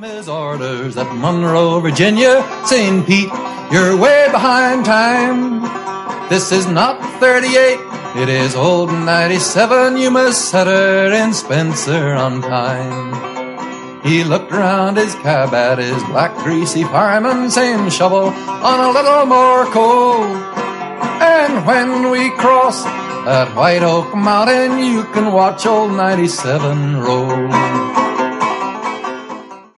His orders at Monroe, Virginia, saying, Pete, you're way behind time. This is not 38, it is old 97. You must set her in Spencer on time. He looked around his cab at his black greasy fireman, saying, shovel on a little more coal. And when we cross that White Oak Mountain, you can watch old 97 roll.